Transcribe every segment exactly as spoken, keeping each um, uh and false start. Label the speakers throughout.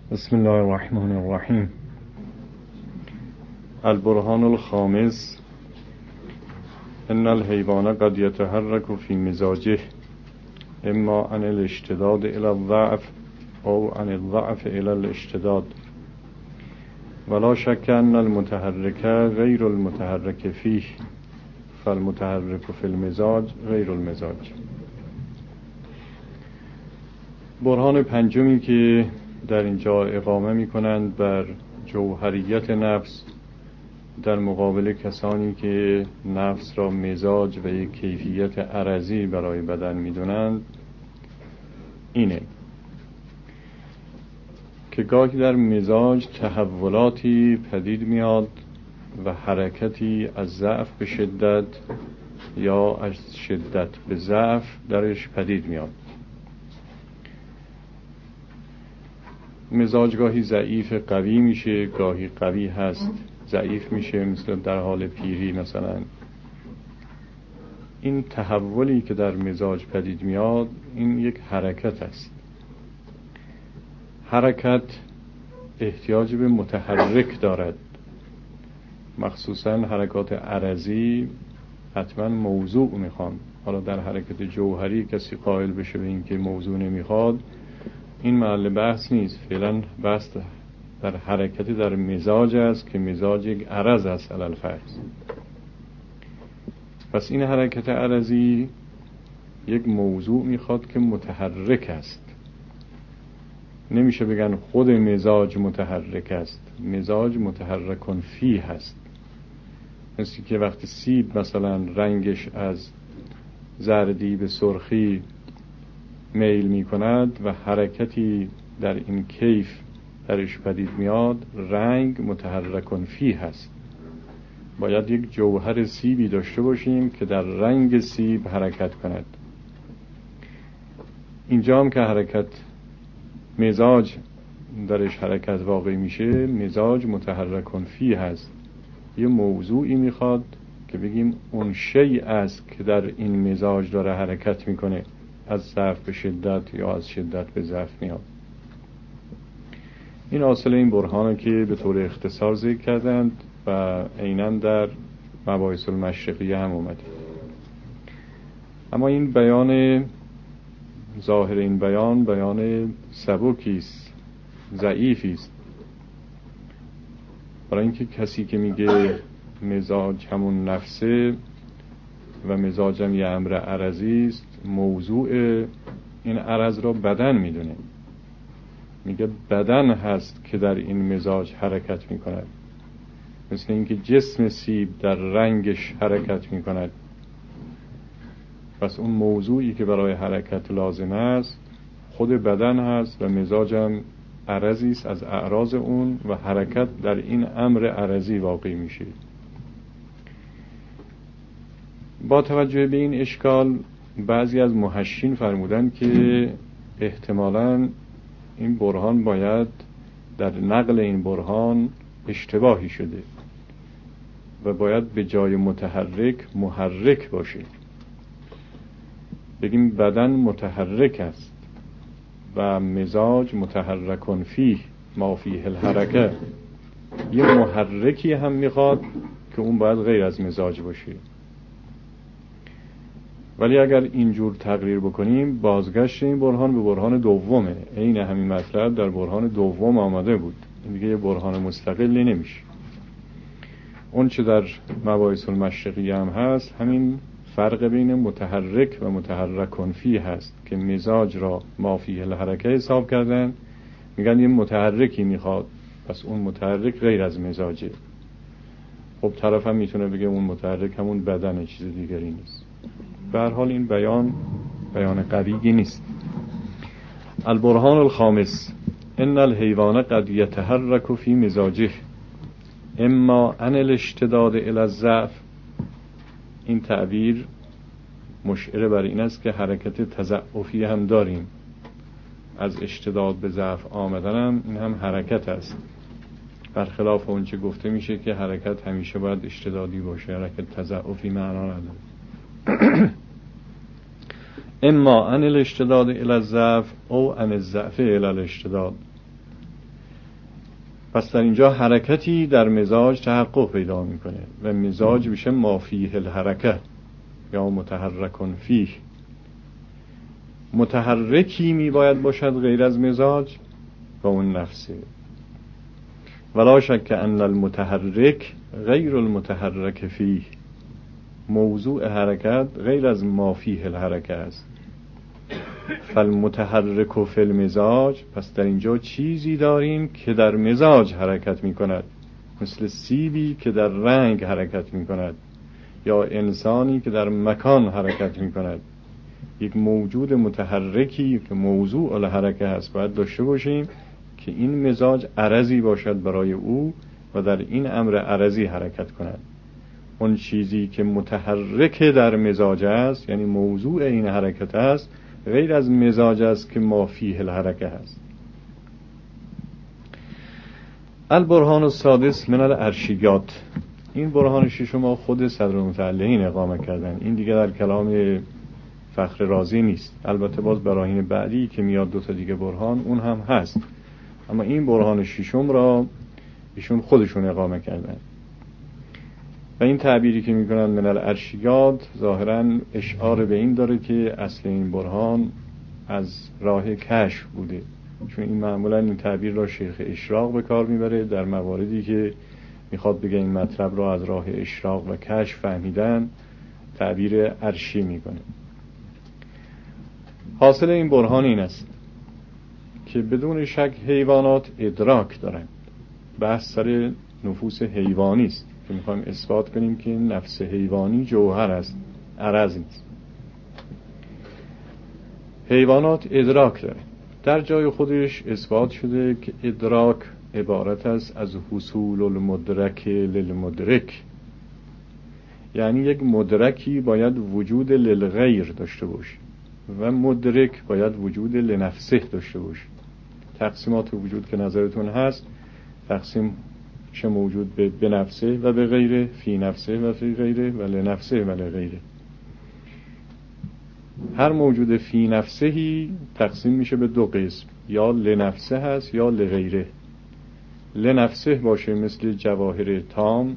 Speaker 1: بسم الله الرحمن الرحیم. البرهان الخامس: ان الحیوان قد یتحرک فی مزاجه اما عن الاشتداد الى الضعف او عن الضعف الى الاشتداد ولا شک ان المتحرک غیر المتحرک فیه فالمتحرک فی المزاج غیر المزاج. برهان پنجمی که در اینجا اقامه می کنند بر جوهریت نفس در مقابل کسانی که نفس را مزاج و یک کیفیت عرضی برای بدن می دونند اینه که گاهی در مزاج تحولاتی پدید میاد و حرکتی از ضعف به شدت یا از شدت به ضعف درش پدید میاد. مزاج گاهی ضعیف قوی میشه، گاهی قوی هست ضعیف میشه، مثل در حال پیری مثلا. این تحولی که در مزاج پدید میاد این یک حرکت است. حرکت احتیاج به متحرک دارد، مخصوصا حرکات عرضی حتما موضوع میخوان. حالا در حرکت جوهری کسی قائل بشه به این که موضوع نمیخواد، این محل بحث نیست. فعلا بحث در حرکتی در مزاج است که مزاج یک عرض است علی الفرض. پس این حرکت عرضی یک موضوع میخواد که متحرک است. نمیشه بگن خود مزاج متحرک است، مزاج متحرکن فیه هست. مثل که وقتی سیب مثلا رنگش از زردی به سرخی میل می کند و حرکتی در این کیف درش پدید میاد، رنگ متحرکن فیه هست. باید یک جوهر سیبی داشته باشیم که در رنگ سیب حرکت کند. اینجا هم که حرکت مزاج درش حرکت واقع میشه، مزاج متحرکن فیه هست. یه موضوعی میخواد که بگیم اون شیء است که در این مزاج داره حرکت میکنه، از ضعف به شدت یا از شدت به ضعف میاد. این اصل این برهانه که به طور اختصار ذکر کردند و عیناً در مباحث المشرقیه هم اومده. اما این بیان، ظاهر این بیان بیان سبکی است، ضعیفی است. برای اینکه کسی که میگه مزاج همون نفسه و مزاجم یه امر عرضی است، موضوع این عرض را بدن میدونه. میگه بدن هست که در این مزاج حرکت میکند، مثل اینکه جسم سیب در رنگش حرکت میکند. پس اون موضوعی که برای حرکت لازم است خود بدن هست و مزاجم عرضی است از اعراض اون و حرکت در این امر عرضی واقع میشه. با توجه به این اشکال بعضی از محشین فرمودن که احتمالاً این برهان باید در نقل این برهان اشتباهی شده و باید به جای متحرک محرک باشه. بگیم بدن متحرک است و مزاج متحرکن فیه ما فیه الحرکه. یه محرکی هم میخواد که اون باید غیر از مزاج باشه. ولی اگر اینجور تقریر بکنیم، بازگشت این برهان به برهان دومه. این همین مطلب در برهان دوم آمده بود، این دیگه یه برهان مستقلی نمیشه. اون چه در مباحث المشرقی هم هست، همین فرق بین متحرک و متحرکن فیه هست که مزاج را ما فیه الحرکه حساب کردن. میگن یه متحرکی میخواد، پس اون متحرک غیر از مزاجه. خب طرف هم میتونه بگه اون متحرک همون بدنه، چیز دیگری نیست. به هر حال این بیان بیان قوی نیست. البرهان الخامس: ان الحیوان قد یتحرک فی مزاجه اما عن الاشتداد الى الضعف. این تعبیر مشعر بر این است که حرکت تضعفی هم داریم. از اشتداد به ضعف آمدن هم این هم حرکت است، برخلاف اون چه گفته میشه که حرکت همیشه باید اشتدادی باشه، حرکت تضعفی معنا نداره. اما عن الاشتداد الى الضعف او عن الضعف الى الاشتداد. پس در اینجا حرکتی در مزاج تحقق پیدا میکنه و مزاج میشه ما فیه الحرکه یا متحرکن فیه. متحرکی میباید باشد غیر از مزاج و اون نفسه. ولا شک ان المتحرک غیر المتحرک فیه. موضوع حرکت غیر از ما فیه الحرکه است. فالمتحرک فی المزاج، پس در اینجا چیزی داریم که در مزاج حرکت می کند، مثل سیبی که در رنگ حرکت می کند یا انسانی که در مکان حرکت می کند. یک موجود متحرکی که موضوع الحرکه هست باید داشته باشیم که این مزاج عرضی باشد برای او و در این امر عرضی حرکت کند. اون چیزی که متحرک در مزاج است، یعنی موضوع این حرکت است، غیر از مزاج است که ما فیه الحرکه است. البرهان السادس من الارشیات. این برهان ششم خود صدرالمتعلقین اقامه کردن، این دیگه در کلام فخر رازی نیست. البته باز براهین بعدی که میاد دو تا دیگه برهان اون هم هست، اما این برهان ششم را ایشون خودشون اقامه کردن و این تعبیری که میکنن من الارشیات ظاهرا اشاره به این داره که اصل این برهان از راه کشف بوده، چون این معمولا این تعبیر را شیخ اشراق به کار میبره در مواردی که میخواد بگه این مطلب را از راه اشراق و کشف فهمیدن، تعبیر عرشی میکنه. حاصل این برهان این است که بدون شک حیوانات ادراک دارن. بحث سر نفوس حیوانی است که میخوایم اثبات کنیم که نفس حیوانی جوهر است، عرض نیست. حیوانات ادراک داره. در جای خودش اثبات شده که ادراک عبارت است از حصول المدرک للمدرک، یعنی یک مدرکی باید وجود للغیر داشته باشه و مدرک باید وجود لنفسه داشته باشه. تقسیمات وجود که نظرتون هست، تقسیم چه موجود به بنفسه و به غیره، فی نفسه و فی غیره و لنفسه و لغیره. هر موجود فی نفسهی تقسیم میشه به دو قسم، یا لنفسه هست یا لغیره. لنفسه باشه مثل جواهر تام،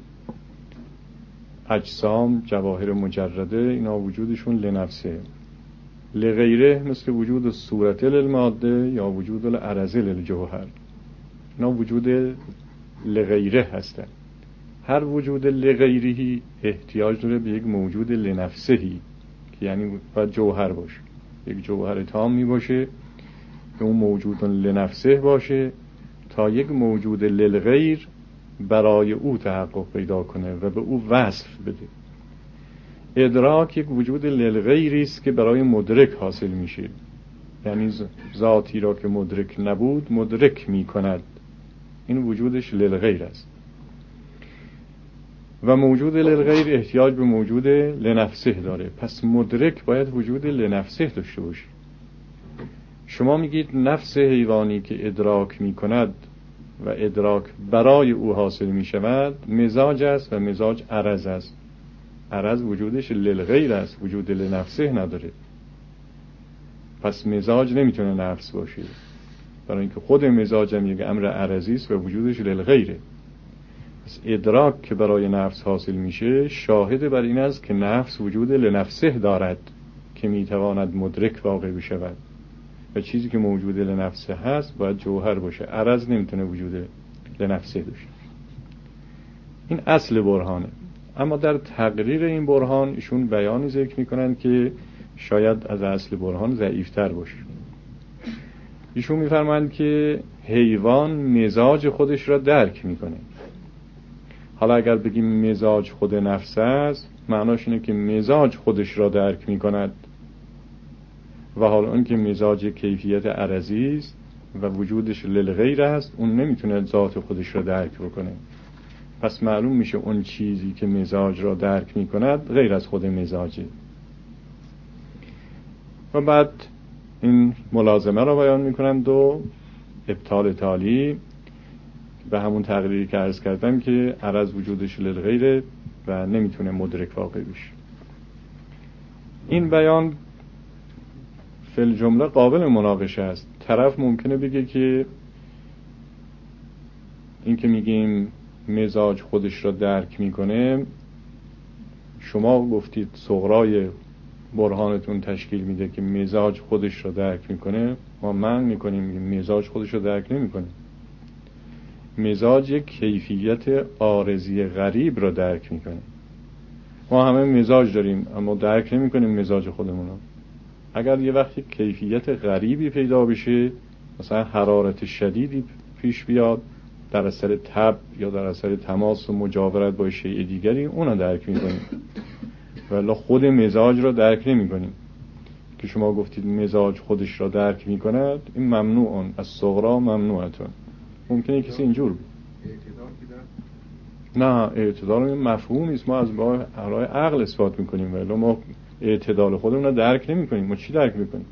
Speaker 1: اجسام، جواهر مجرده، اینا وجودشون لنفسه. لغیره مثل وجود صورت للماده یا وجود العرض للجوهر، اینا وجود لغیره هستن. هر وجود لغیری احتیاج داره به یک موجود لنفسهی که یعنی باید جوهر باشه، یک جوهر تامی باشه که اون موجود لنفسه باشه تا یک موجود للغیر برای او تحقق پیدا کنه و به او وصف بده. ادراک یک وجود للغیری است که برای مدرک حاصل میشه، یعنی ذاتی را که مدرک نبود مدرک میکند، این وجودش للغیر است. و موجود للغیر احتیاج به موجود لنفسه داره، پس مدرک باید وجود لنفسه داشته باشه. شما میگید نفس حیوانی که ادراک میکند و ادراک برای او حاصل میشود مزاج است و مزاج عرض است. عرض وجودش للغیر است، وجود لنفسه نداره، پس مزاج نمیتونه نفس باشه، برای اینکه خود مزاج هم یک امر عرضی است و وجودش للغیره. پس ادراک که برای نفس حاصل میشه شاهد بر این است که نفس وجود لنفسه دارد که میتواند مدرک واقع بشود و چیزی که موجود لنفسه هست باید جوهر باشه، عرض نمیتونه وجود لنفسه داشته. این اصل برهانه. اما در تقریر این برهان ایشون بیانی ذکر میکنن که شاید از اصل برهان ضعیفتر باشه. ایشون میفرمایند که حیوان مزاج خودش را درک میکنه. حالا اگر بگیم مزاج خود نفس است، معناش اینه که مزاج خودش را درک میکند و حالا اون که مزاج کیفیت عرضی است و وجودش للغیر است، اون نمیتونه ذات خودش را درک بکنه. پس معلوم میشه اون چیزی که مزاج را درک میکند غیر از خود مزاجه. و بعد این ملازمه را بیان میکنم دو ابطال تالی به همون تقریری که عرض کردم که عرض وجودش للغیره و نمیتونه مدرک واقع بشه. این بیان فی الجمله قابل مناقشه است. طرف ممکنه بگه که این که میگیم مزاج خودش را درک میکنه، شما گفتید صغرای برهانتون تشکیل میده که مزاج خودش را درک میکنه، ما من میکنیم میگیم مزاج خودش را درک نمیکنه. مزاج یک کیفیت عارضی غریب را درک میکنه. ما همه مزاج داریم اما درک نمیکنیم مزاج خودمون رو. اگر یه وقتی کیفیت غریبی پیدا بشه، مثلا حرارت شدیدی پیش بیاد در اثر تب یا در اثر تماس و مجاورت با شیء دیگری، اون رو درک میکنیم، ولی خود مزاج را درک نمیکنیم. که شما گفتید مزاج خودش را درک میکند، این ممنوعون از صغرا ممنوعتون. ممکنه کسی اینجور بود. نه، اعتدال مفهومی است، ما از برای عقل اثبات میکنیم، ولی ما اعتدال خودمون رو درک نمیکنیم. ما چی درک میکنیم؟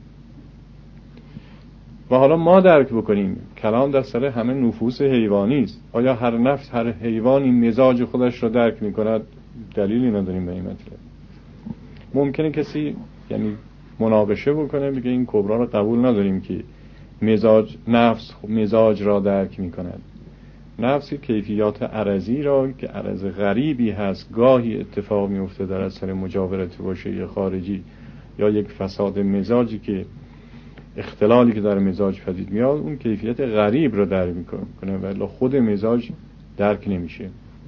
Speaker 1: و حالا ما درک بکنیم، کلام در سر همه نفوس حیوانی است. آیا هر نفس، هر حیوانی مزاج خودش را درک میکند؟ دلیلی نداریم به این مطلب. ممکنه کسی یعنی مناقشه بکنه بگه این کبرا را قبول نداریم که مزاج نفس مزاج را درک میکند. نفس کیفیات عرضی را که عرض غریبی هست، گاهی اتفاق میفته در اثر مجاورت با شیء خارجی یا یک فساد مزاجی که اختلالی که در مزاج پدید میاد، اون کیفیت غریب را درک میکنه ولی خود مزاج درک نمیشه.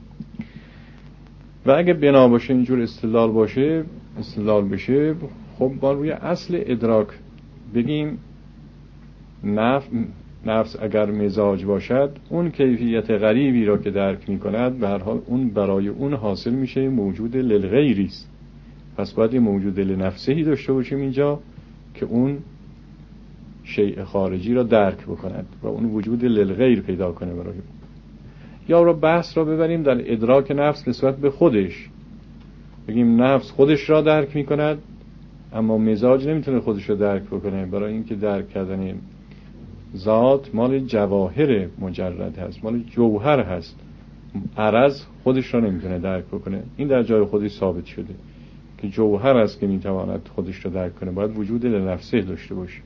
Speaker 1: و اگه بنا باشه اینجور استدلال باشه استدلال بشه، خب ما روی اصل ادراک بگیم نفس نفس اگر مزاج باشد، اون کیفیت غریبی را که درک میکند به هر حال اون برای اون حاصل میشه موجود للغیری است. پس باید موجود لنفسهی داشته باشیم اینجا که اون شیء خارجی را درک بکند و اون وجود للغیر پیدا کنه برای. یا را بحث را ببریم در ادراک نفس نسبت به خودش، بگیم نفس خودش را درک میکند اما مزاج نمیتونه خودش را درک بکنه، برای اینکه درک کردن ذات مال جواهر مجرد هست، مال جوهر هست. عرض خودش را نمیتونه درک بکنه. این در جای خودش ثابت شده که جوهر است که میتواند خودش را درک کنه، باید وجود لنفسه داشته باشه.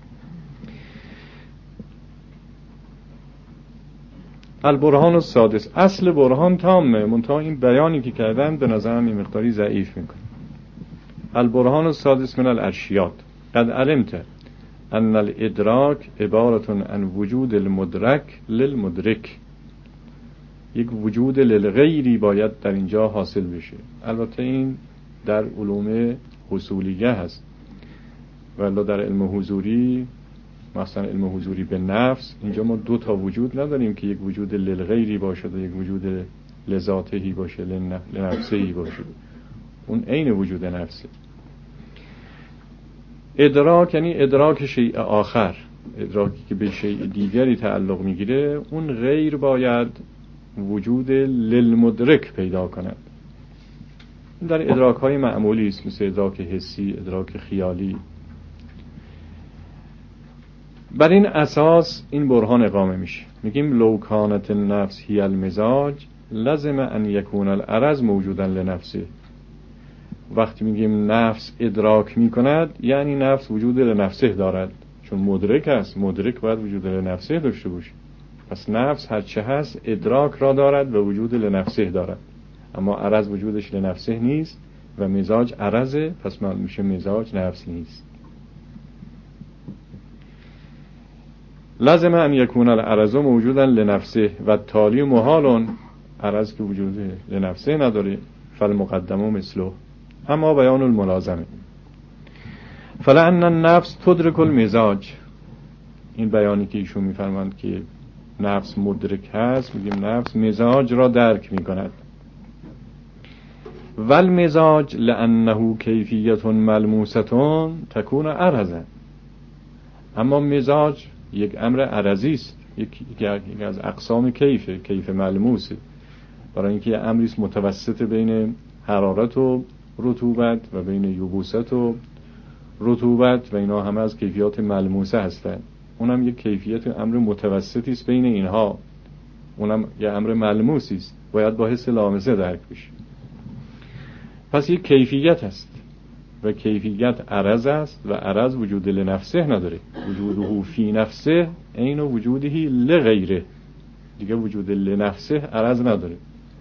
Speaker 1: البرهان السادس، اصل برهان تامه، منتها این بیانی که کردن به نظرم این مقداری ضعیف میکنه. البرهان السادس من الاشیاء قد علمت ان الادراک عبارت عن وجود المدرک للمدرک. یک وجود للغیری باید در اینجا حاصل بشه. البته این در علوم حصولیه هست، ولی در علم حضوری، مثلا علم حضوری به نفس، اینجا ما دو تا وجود نداریم که یک وجود للغیری باشد و یک وجود لذاتهی باشه، لنفسهی باشه. اون عین وجود نفسه. ادراک یعنی ادراک شیء آخر، ادراکی که به شیء دیگری تعلق میگیره. اون غیر باید وجود للمدرک پیدا کند. در ادراک های معمولی است، مثل ادراک حسی، ادراک خیالی. بر این اساس این برهان اقامه میشه. میگیم لو کانت النفس هی المزاج لازم ان یکون العرض موجودا لنفسه. وقتی میگیم نفس ادراک میکند، یعنی نفس وجود لنفسه دارد، چون مدرک است. مدرک باید وجود لنفسه داشته باشه. پس نفس هرچه هست ادراک را دارد و وجود لنفسه دارد، اما عرض وجودش لنفسه نیست و مزاج عرضه، پس معلوم میشه مزاج نفس نیست. لازم ان یکون العرض موجودا لنفسه و تالی محالون، عرض که وجود لنفسه نداره، فالمقدمه مثله. اما بیان الملازمه فلان النفس تدرک المزاج، این بیانی که ایشون میفرماند که نفس مدرک هست، میگیم نفس مزاج را درک میکند. والمزاج لانه کیفیت ملموسه تکون عرضا. اما مزاج یک امر عرضی است، یک یک از اقسام کیفه، کیف ملموسه، برای اینکه امری است متوسط بین حرارت و رطوبت و بین یبوست و رطوبت و اینا همه از کیفیات ملموسه هستند. اونم یک کیفیت امر متوسطی است بین اینها، اونم یک امر ملموسی است، باید با حس لامسه درک بشه. پس یک کیفیت است و کیفیت عرض است و عرض وجود لنفسه نداره. وجوده فی نفسه عین وجوده لغیره. دیگه وجود لنفسه عرض نداره.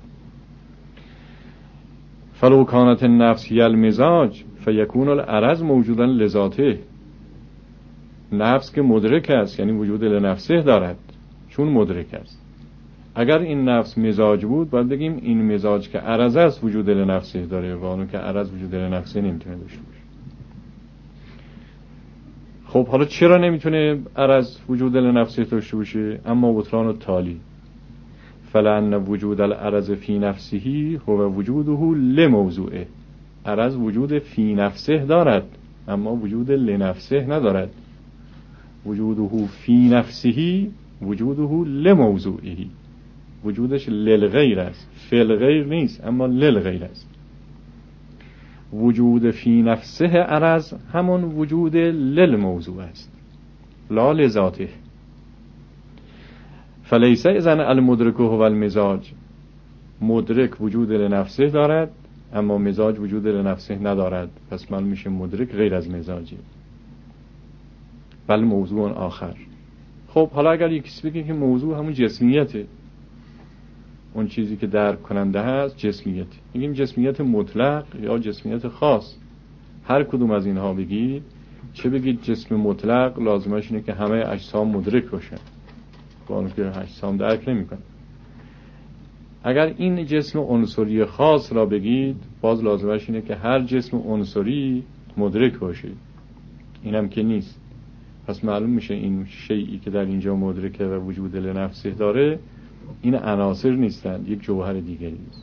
Speaker 1: فلو کانت النفس هی المزاج فیکون العرض موجودا لذاته. نفس که مدرک است یعنی وجود لنفسه دارد چون مدرک است. اگر این نفس مزاج بود باید بگیم این مزاج که عرض است وجود لنفسه داره و اونو که عرض وجود لنفسه نمیتونه داشته باشه. خب حالا چرا نمیتونه عرض وجود لنفسه داشته باشه؟ اما بطلان التالی فلان وجود العرض فی نفسه هو وجوده لموضوعه. عرض وجود فی نفسه دارد اما وجود لنفسه ندارد. وجوده فی نفسه وجوده لموضوعه، وجودش للغیر است، فل غیر نیست اما للغیر است. وجود فی نفسه عرض همون وجود للموضوع است لا لذاته. فلیس اذن المدرک هو المزاج. مدرک وجود لنفسه دارد اما مزاج وجود لنفسه ندارد، پس من میشه مدرک غیر از مزاجی، بل موضوع آخر. خب حالا اگر یکی بگه که موضوع همون جسمیته، اون چیزی که درک کننده هست جسمیت، میگیم جسمیت مطلق یا جسمیت خاص. هر کدوم از اینها بگید، چه بگید جسم مطلق لازمش اینه که همه اجسام مدرک باشن، با اون که اجسام درک نمی‌کنن. اگر این جسم عنصری خاص را بگید باز لازمش اینه که هر جسم عنصری مدرک باشه، اینم که نیست. پس معلوم میشه این شیئی که در اینجا مدرکه و وجود لنفسه داره این عناصر نیستند، یک جوهر دیگری است.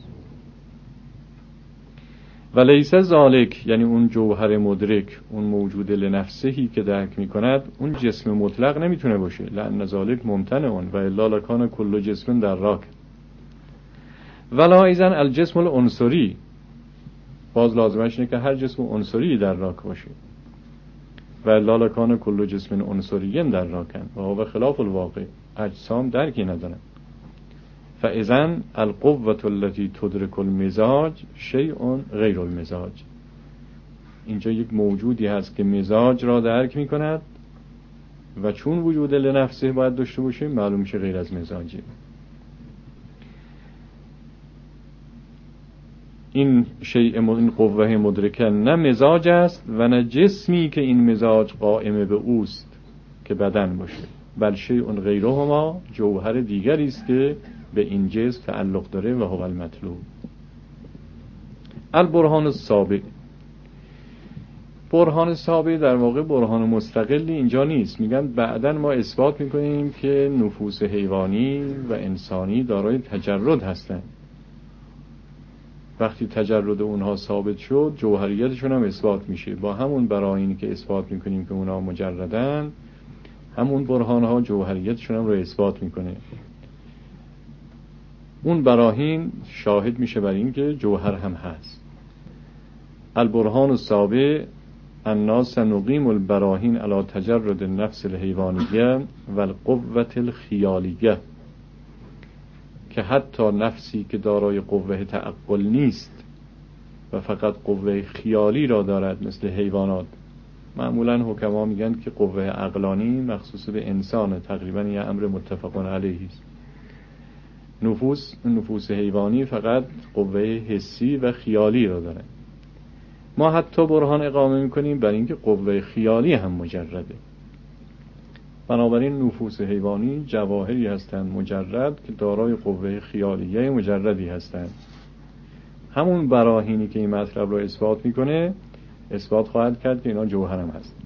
Speaker 1: و لیس ذالک یعنی اون جوهر مدرک، اون موجود لنفسهی که درک میکند، اون جسم مطلق نمیتونه باشه. لأن ذالک ممتنع اون و الا لکان کل جسم در راک. ولا ایزن الجسم العنصری، باز لازمش اینه که هر جسم عنصری در راک باشه. و الا لکان کل جسم عنصری در راکن و هو خلاف الواقع. اجسام درکی ندارن. فاذن القوة التي تدرك المزاج شیء غیر المزاج. اینجا یک موجودی هست که مزاج را درک می کند و چون وجود لنفسه باید داشته باشه معلوم میشه غیر از مزاجه. این شیء این قوه مدرکه نه مزاج است و نه جسمی که این مزاج قائم به اوست که بدن باشه، بل شیء غیرهما، جوهر دیگری است که به این جسم تعلق داره و هو المطلوب. البرهان السابع. برهان سابع در واقع برهان مستقلی اینجا نیست. میگن بعداً ما اثبات میکنیم که نفوس حیوانی و انسانی دارای تجرد هستند. وقتی تجرد اونها ثابت شد جوهریتشون هم اثبات میشه. با همون براهینی که اثبات میکنیم که اونها مجردن، همون برهانها جوهریتشون هم رو اثبات میکنه. اون براهین شاهد میشه بر این که جوهر هم هست. البرهان السابع الناس نقیم البراهین علی تجرد النفس الحیوانیه و القوة الخیالیه، که حتی نفسی که دارای قوه تعقل نیست و فقط قوه خیالی را دارد مثل حیوانات. معمولا حکما میگن که قوه عقلانی مخصوص به انسان، تقریبا یه امر متفق علیه است. نفوس نفوس حیوانی فقط قوه حسی و خیالی را دارد. ما حتی برهان اقامه میکنیم بر اینکه قوه خیالی هم مجرده. بنابراین نفوس حیوانی جواهری هستند مجرد که دارای قوه خیالیه مجردی هستند. همون براهینی که این مطلب را اثبات میکنه اثبات خواهد کرد که اینا جوهر هم هست.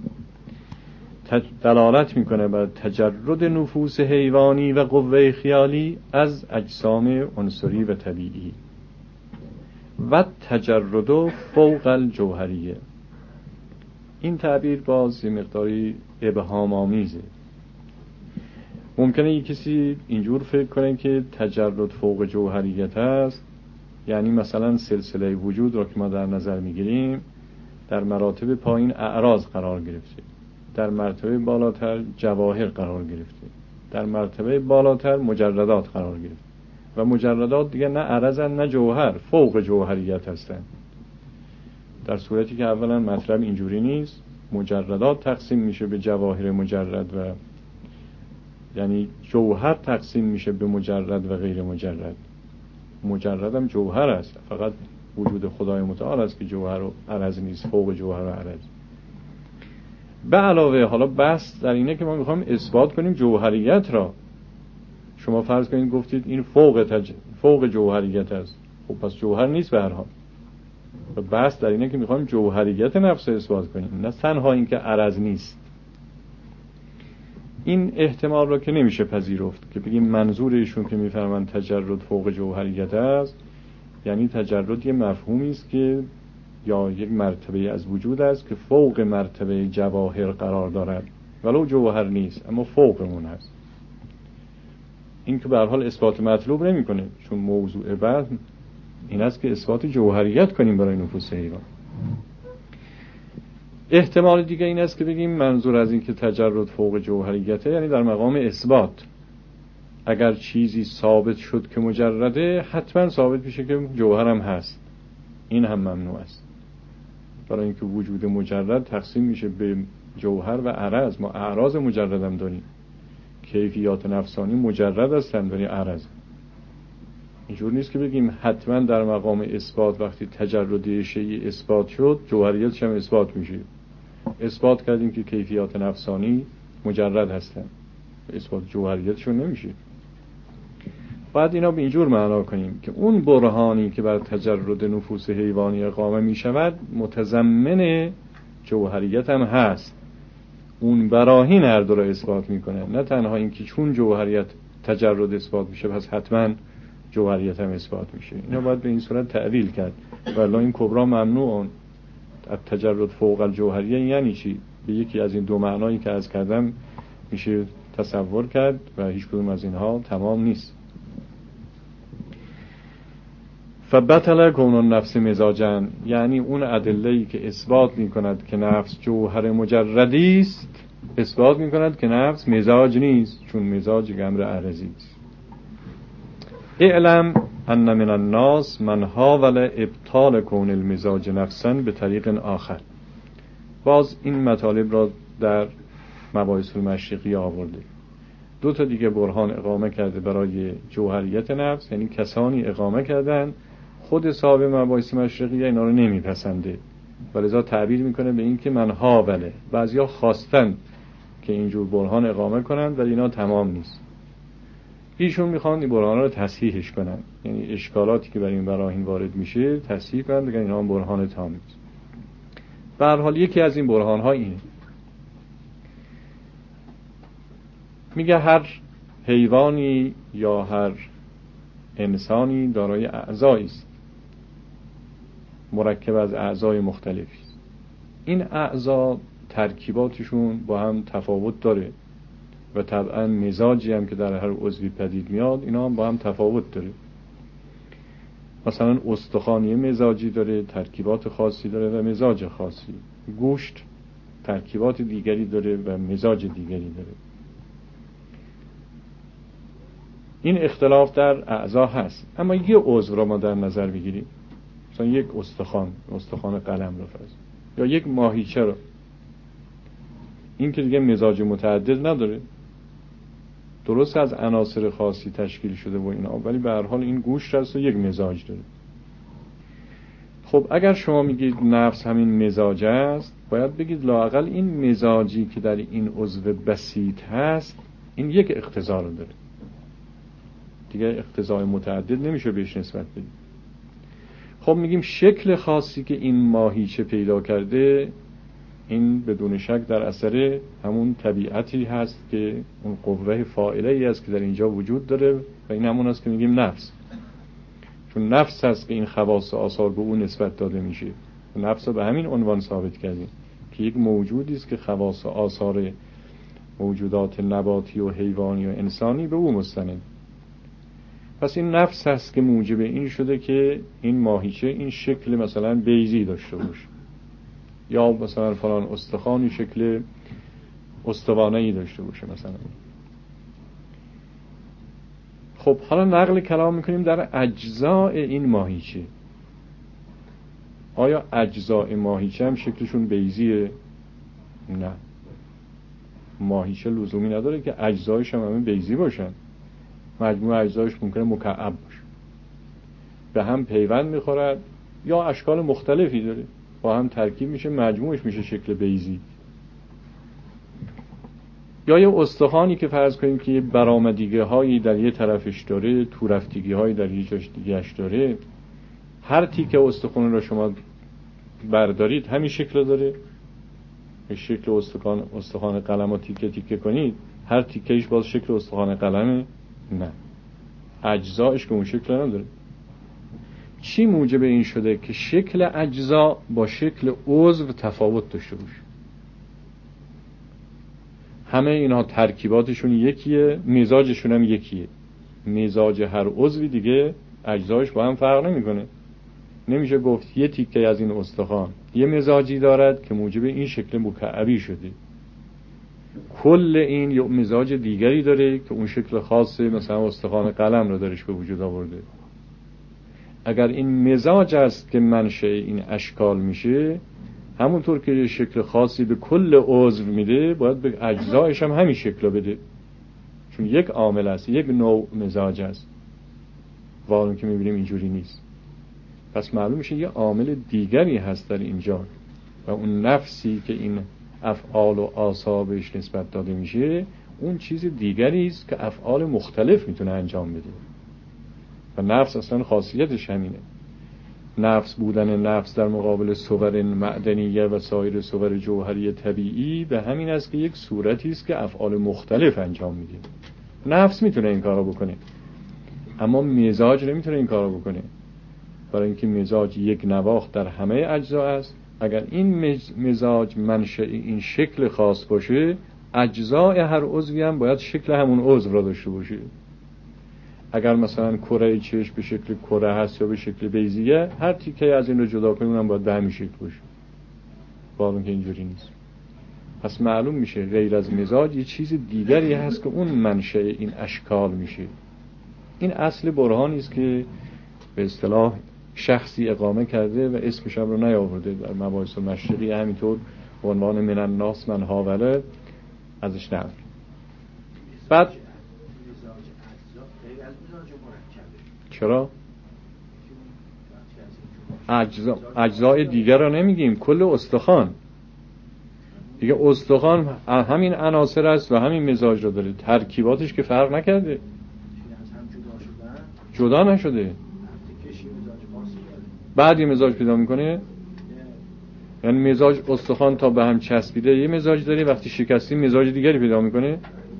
Speaker 1: دلالت میکنه بر تجرد نفوس حیوانی و قوه خیالی از اجسام عنصری و طبیعی و تجرد فوق الجوهریه. این تعبیر باز یه مقداری ابهام آمیزه. ممکنه یک کسی اینجور فکر کنه که تجرد فوق جوهریت است، یعنی مثلا سلسله وجود را که ما در نظر میگیریم در مراتب پایین اعراض قرار گرفته، در مرتبه بالاتر جواهر قرار گرفته، در مرتبه بالاتر مجردات قرار گرفته و مجردات دیگه نه عرضن نه جوهر، فوق جوهریت هستند. در صورتی که اولا مطلب اینجوری نیست. مجردات تقسیم میشه به جواهر مجرد و یعنی جوهر تقسیم میشه به مجرد و غیر مجرد. مجرد هم جوهر است، فقط وجود خدای متعال است که جوهر و عرض نیست، فوق جوهر و عرض. به علاوه حالا بحث در اینه که ما میخوایم اثبات کنیم جوهریت را. شما فرض کنید گفتید این فوق تج... فوق جوهریت است، خب پس جوهر نیست به هر حال. و بحث در اینه که میخوایم جوهریت نفس اثبات کنیم، نه تنها این که عرض نیست. این احتمال را که نمیشه پذیرفت که بگیم منظور ایشون که میفرمایند تجرد فوق جوهریت است، یعنی تجرد یه مفهومی است که یا یک مرتبه از وجود است که فوق مرتبه جواهر قرار دارد، ولو جوهر نیست اما فوق اون هست. این که به هر حال اثبات مطلوب نمیکنه، چون موضوع بعد این است که اثبات جوهریت کنیم برای نفوس حیوان. احتمال دیگه این است که بگیم منظور از این که تجرد فوق جوهریته یعنی در مقام اثبات. اگر چیزی ثابت شد که مجرده، حتما ثابت میشه که جوهر هم هست. این هم ممنوع است، برای اینکه وجود مجرد تقسیم میشه به جوهر و عرض. ما اعراض مجرد هم داریم، کیفیات نفسانی مجرد هستند ولی عرض. اینجور نیست که بگیم حتما در مقام اثبات وقتی تجردی شیء اثبات شد جوهریتش هم اثبات میشه. اثبات کردیم که کیفیات نفسانی مجرد هستند، اثبات جوهریتشون نمیشه. بعد اینا به اینجور معنا کنیم که اون برهانی که بر تجرد نفوس حیوانی اقامه می شود متضمن جوهریت هم هست. اون براهین هر دو را اثبات میکنه، نه تنها این که چون جوهریت تجرد اثبات میشه پس حتما جوهریت هم اثبات میشه. اینا باید به این صورت تعویل کرد. ولی این کبرا ممنوعون. تجرد فوق الجوهریه یعنی چی؟ به یکی از این دو معنایی که از کردم میشه تصور کرد و هیچ کدوم از اینها تمام نیست. فبطل کون النفس مزاجن، یعنی اون ادله‌ای که اثبات میکند که نفس جوهر مجردی است اثبات میکند که نفس مزاج نیست، چون مزاج یک امر عرضی است. اعلم ان من الناس من حاول ابطال کون المزاج نفسا به طریق آخر. باز این مطالب را در مباحث المشرقی آورده. دو تا دیگه برهان اقامه کرده برای جوهریت نفس، یعنی کسانی اقامه کردن خود صاحب مباحث مشرقی اینا رو نمیپسنده، ولذا تعبیر میکنه به این که من حاوله. بعضیا خواستن که اینجور برهان اقامه کنند ولی اینا تمام نیست. ایشون میخوان این برهان رو تصحیحش کنن، یعنی اشکالاتی که برای این براهین وارد میشه تصحیح کنن، بگن اینا برهان تام نیست. به هر حال یکی از این برهان ها اینه. میگه هر حیوانی یا هر انسانی دارای اعضایی است، مرکب از اعضای مختلفی است. این اعضا ترکیباتشون با هم تفاوت داره و طبعا مزاجی هم که در هر عضوی پدید میاد اینا هم با هم تفاوت داره. مثلا استخوانی مزاجی داره، ترکیبات خاصی داره و مزاج خاصی. گوشت ترکیبات دیگری داره و مزاج دیگری داره. این اختلاف در اعضا هست. اما یه عضو را ما در نظر بگیریم، مثلا یک استخوان، استخوان قلم رو فرض، یا یک ماهیچه رو، این که دیگه مزاج متعدد نداره، درست از عناصر خاصی تشکیل شده و اینا، ولی به هر حال این گوشت هست و یک مزاج داره. خب اگر شما میگید نفس همین مزاج است، باید بگید لااقل این مزاجی که در این عضو بسیط هست این یک اقتضا رو داره، دیگه اقتضای متعدد نمیشه بهش نسبت بدیم. خب میگیم شکل خاصی که این ماهیچه پیدا کرده این بدون شک در اثر همون طبیعتی هست که اون قوه فاعله ای است که در اینجا وجود داره و این همون است که میگیم نفس. چون نفس هست که این خواص و آثار به اون نسبت داده میشه. نفس رو به همین عنوان ثابت کردیم که یک موجودی است که خواص و آثار موجودات نباتی و حیوانی و انسانی به او مستند. پس این نفس هست که موجب این شده که این ماهیچه این شکل مثلا بیضی داشته باشه، یا مثلا فلان استخوانی شکل استوانه‌ای داشته باشه مثلا. خب حالا نقل کلام میکنیم در اجزاء این ماهیچه. آیا اجزاء ماهیچه هم شکلشون بیضیه؟ نه. ماهیچه لزومی نداره که اجزایش هم همه بیضی باشن. مجموع اجزایش ممکنه مکعب باشه، به هم پیوند میخورد یا اشکال مختلفی داره، با هم ترکیب میشه، مجموعش میشه شکل بیضی. یا یه استخوانی که فرض کنیم که یه برآمدگی هایی در یه طرفش داره، تو رفتگی هایی در یه جاش دیگه‌اش داره، هر تیکه استخوان رو شما بردارید همین شکل داره. شکل استخوان استخوان قلم رو تیکه تیکه کنید، هر تیکه‌ایش باز شکل استخوان قلمه؟ نه، اجزایش که اون شکل نداره. چی موجب این شده که شکل اجزا با شکل عضو تفاوت داشته باشه؟ همه اینها ترکیباتشون یکیه، مزاجشون هم یکیه. مزاج هر عضوی دیگه اجزایش با هم فرق نمیکنه. نمیشه گفت یه تیکه از این استخوان یه مزاجی دارد که موجب این شکل مکعبی شده، کل این یه مزاج دیگری داره که اون شکل خاصه، مثلا استخوان قلم رو درش به وجود آورده. اگر این مزاج است که منشأ این اشکال میشه، همونطور که یه شکل خاصی به کل عضو میده، باید به اجزایش هم همین شکل بده، چون یک عامل است، یک نوع مزاج است. واقعا که میبینیم اینجوری نیست. پس معلوم میشه یه عامل دیگری هست در اینجا و اون نفسی که این افعال و آثابش نسبت داده میشه، اون چیز دیگری است که افعال مختلف میتونه انجام بده. و نفس اصلا خاصیتش همینه. نفس بودن نفس در مقابل صور معدنیه و سایر صور جوهری طبیعی به همین است که یک صورتی است که افعال مختلف انجام میده. نفس میتونه این کارو بکنه، اما مزاج نمیتونه این کارو بکنه، برای اینکه مزاج یک نواخت در همه اجزا است. اگر این مزاج منشأ این شکل خاص باشه، اجزای هر عضوی هم باید شکل همون عضو را داشته باشه. اگر مثلا کره چشم به شکل کره هست یا به شکل بیضیه، هر تیکه از این رو جدا کنیم هم باید به همین شکل باشه، واقعا که اینجوری نیست. پس معلوم میشه غیر از مزاج یه چیز دیگری هست که اون منشأ این اشکال میشه. این اصل برهانی است که به اصطلاح شخصی اقامه کرده و اسمش هم رو نیاورده در مباحث مشرقی، همینطور به عنوان من الناس من هاوله ازش نقل. بعد چرا؟ اجزا اجزای دیگر رو نمیگیم، کل استخوان دیگه. استخوان همین عناصر است و همین مزاج رو داره، ترکیباتش که فرق نکرده، جدا نشده. بعد یه مزاج پیدا میکنه، یعنی مزاج استخوان تا به هم چسبیده یه مزاج داره، وقتی شکستی مزاج دیگری پیدا میکنه.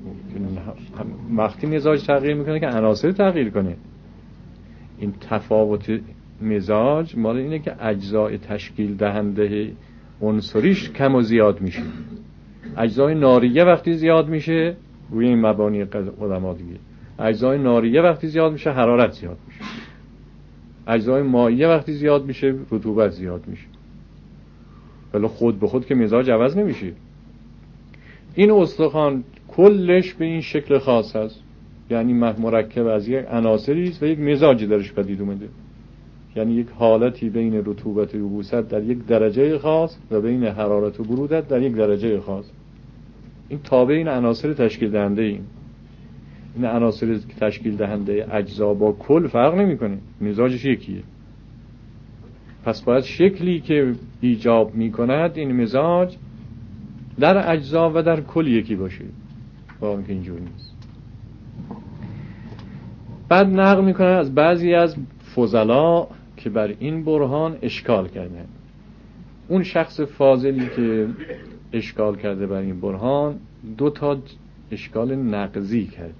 Speaker 1: وقتی مزاج تغییر میکنه که عناصر تغییر کنه. این تفاوت مزاج مال اینه که اجزای تشکیل دهنده عنصریش کم و زیاد میشه. اجزای ناریه وقتی زیاد میشه، روی این مبانی علما دیگه، اجزای ناریه وقتی زیاد میشه حرارت زیاد میشه، اجزای مائیه وقتی زیاد میشه رطوبت زیاد میشه. ولی خود به خود که مزاج عوض نمیشه. این استخوان کلش به این شکل خاص هست، یعنی مرکب از یک عناصری است و یک مزاجی درش پدید اومده، یعنی یک حالتی بین رطوبت و یبوست در یک درجه خاص و بین حرارت و برودت در یک درجه خاص. این تابع این عناصر تشکیل دهنده این این عناصر تشکیل دهنده اجزا با کل فرق نمیکنه، مزاجش یکیه. پس باید شکلی که ایجاب میکند این مزاج در اجزا و در کل یکی باشه، واقعا که اینجور نیست. بعد نقل میکنه از بعضی از فضلا که بر این برهان اشکال کردن. اون شخص فاضلی که اشکال کرده بر این برهان دو تا اشکال نقضی کرد.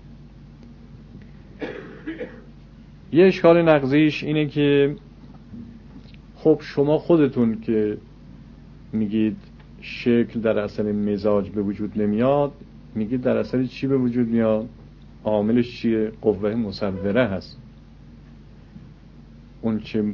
Speaker 1: یه اشکال نقضیش اینه که خب شما خودتون که میگید شکل در اثر مزاج به وجود نمیاد، میگید در اثر چی به وجود میاد؟ عاملش چیه؟ قوه مصوره هست. اون چه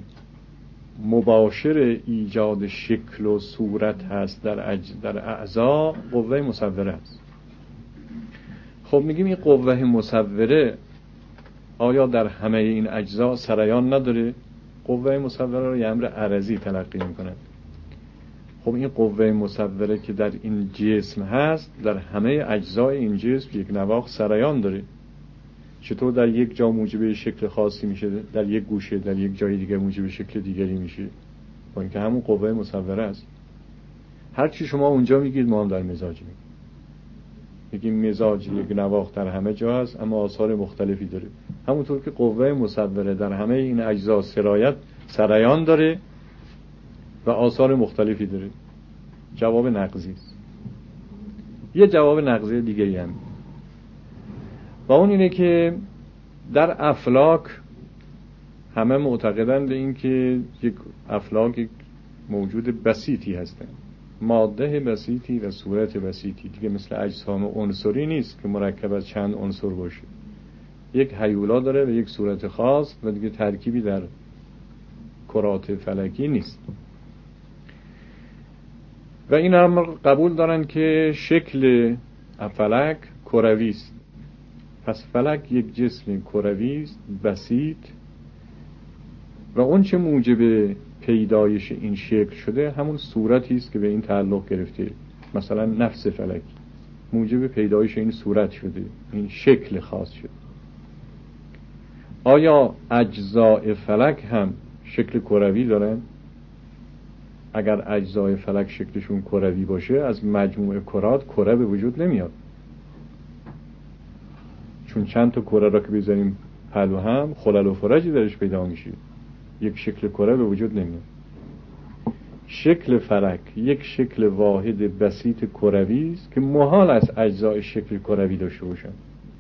Speaker 1: مباشر ایجاد شکل و صورت هست در اج... در اعضا قوه مصوره هست. خب میگیم این قوه مصوره آیا در همه این اجزا سریان نداره؟ قوه مصوره رو یه امر عرضی تلقی میکنه. خب این قوه مصوره که در این جسم هست در همه اجزای این جسم یک نواخت سرایان داره. چطور در یک جا موجب شکل خاصی میشه، در یک گوشه در یک جای دیگه موجب شکل دیگری میشه، با اینکه همون قوه مصوره است. هر چی شما اونجا میگید ما هم در مزاج میگیم. میگیم مزاج یک نواخت در همه جا هست اما آثار مختلفی داره. همونطور که قوه مصوره در همه این اجزا سرایت سرایان داره و آثار مختلفی داره. جواب نقضی است. یه جواب نقضی دیگری هم و اون اینه که در افلاک همه معتقدند به این که یک افلاک یک موجود بسیطی هستند، ماده بسیطی و صورت بسیطی، دیگه مثل اجسام عنصری نیست که مرکب از چند عنصر باشه. یک هیولا داره و یک صورت خاص و دیگه ترکیبی در کرات فلکی نیست. و این هم قبول دارن که شکل فلک کروی است. پس فلک یک جسم کروی است بسیط و اون چه موجب پیدایش این شکل شده همون صورتی است که به این تعلق گرفته. مثلا نفس فلک موجب پیدایش این صورت شده، این شکل خاص شده. آیا اجزای فلک هم شکل کروی دارن؟ اگر اجزای فلک شکلشون کروی باشه از مجموع کرات کره به وجود نمیاد، چون چند تا کره را که بذاریم پلو هم خلل و فرجی درش پیدا میشه، یک شکل کره به وجود نمیاد. شکل فلک یک شکل واحد بسیط کروی است که محال است اجزای شکل کروی داشته باشن.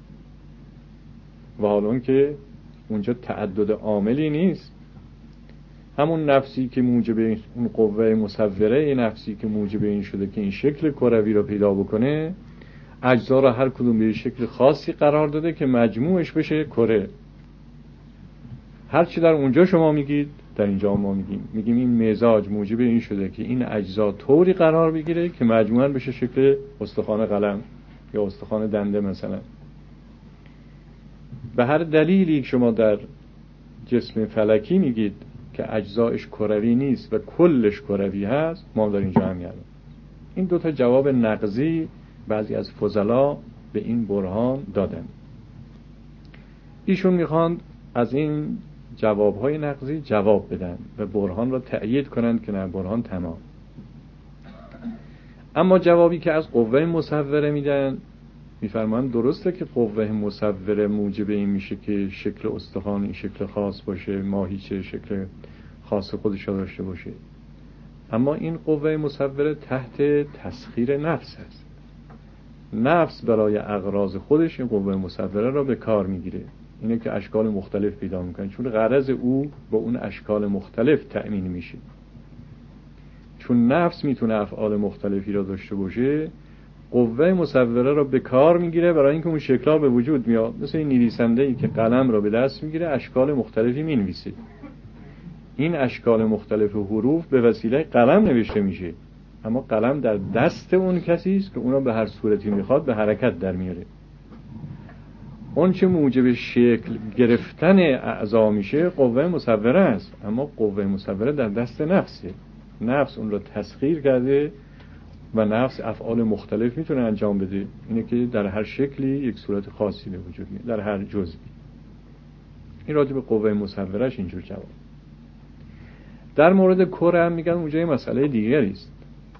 Speaker 1: و حالا اون که اونجا تعدد عاملی نیست، همون نفسی که موجب اون قوه مصوره نفسی که موجب این شده که این شکل کروی را پیدا بکنه اجزا را هر کدوم به شکل خاصی قرار داده که مجموعش بشه کره. هر چی در اونجا شما میگید در اینجا ما میگیم. میگیم این مزاج موجب این شده که این اجزا طوری قرار بگیره که مجموعاً بشه شکل استخوان قلم یا استخوان دنده مثلا. به هر دلیلی که شما در جسم فلکی میگید که اجزایش کروی نیست و کلش کروی هست، ما در اینجا هم یادم. این دوتا جواب نقضی بعضی از فضلا به این برهان دادن. ایشون میخوان از این جوابهای نقضی جواب بدن و برهان را تأیید کنند که نه برهان تمام. اما جوابی که از قوه مصوره میدن میفرمان درسته که قوه مصوره موجب این میشه که شکل استخوان این شکل خاص باشه، ماهیچه شکل خاص خودش داشته باشه، اما این قوه مصوره تحت تسخیر نفس هست. نفس برای اغراض خودش این قوه مصوره را به کار میگیره. اینه که اشکال مختلف پیدا میکنه چون غرض او با اون اشکال مختلف تأمین میشه. چون نفس میتونه افعال مختلفی را داشته باشه قوه مصوره را به کار میگیره برای اینکه اون شکل‌ها به وجود میاد. مثل این نویسنده‌ای که قلم را به دست میگیره اشکال مختلفی مینویسه، این اشکال مختلف حروف به وسیله قلم نوشته میشه، اما قلم در دست اون کسی است که اونو به هر صورتی میخواد به حرکت در میاره. اون چه موجب شکل گرفتن اعضا میشه قوه مصوره است، اما قوه مصوره در دست نفسه. نفس اون رو تسخیر کرده و نفس افعال مختلف میتونه انجام بده. اینه که در هر شکلی یک صورت خاصی به وجود میاد، در هر جزئی. این راجع به قوه مصورهش اینجور جواب. در مورد کره هم میگن اونجا یه مسئله دیگری است.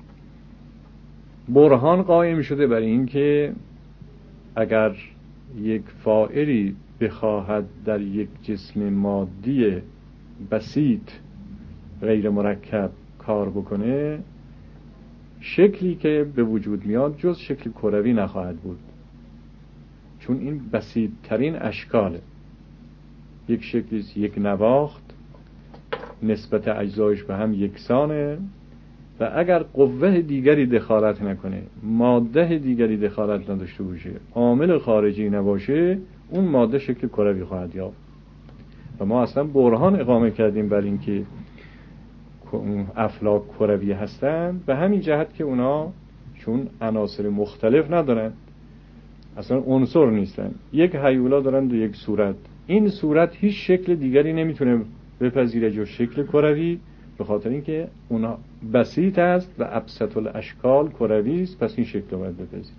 Speaker 1: برهان قائم شده بر این که اگر یک فاعلی بخواهد در یک جسم مادی بسیط غیر مرکب کار بکنه، شکلی که به وجود میاد جز شکل کروی نخواهد بود، چون این بسیط ترین اشکاله. یک شکلی یک نواخت نسبت اجزایش به هم یکسانه و اگر قوه دیگری دخالت نکنه، ماده دیگری دخالت نداشته باشه، عامل خارجی نباشه، اون ماده شکل کروی خواهد یافت. و ما اصلا برهان اقامه کردیم بر این که افلاک کروی هستند به همین جهت که اونا چون عناصر مختلف ندارن، اصلا عنصر نیستن، یک هیولا دارن و یک صورت. این صورت هیچ شکل دیگری نمیتونه بپذیره جز شکل کروی، به خاطر اینکه اونها بسیط است و ابسط الاشکال کروی است، پس این شکل رو باید بپذیریم.